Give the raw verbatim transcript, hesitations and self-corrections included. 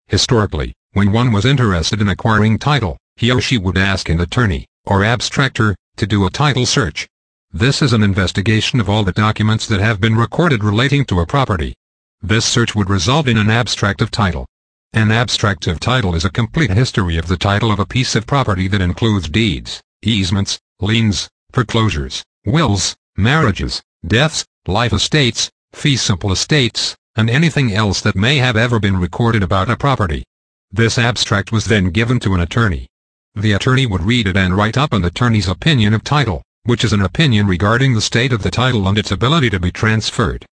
Historically, when one was interested in acquiring title, he or she would ask an attorney, or abstractor, to do a title search. This is an investigation of all the documents that have been recorded relating to a property. This search would result in an abstract of title. An abstract of title is a complete history of the title of a piece of property that includes deeds, easements, liens, foreclosures, wills, marriages, deaths, life estates, fee simple estates, and anything else that may have ever been recorded about a property. This abstract was then given to an attorney. The attorney would read it and write up an attorney's opinion of title, which is an opinion regarding the state of the title and its ability to be transferred.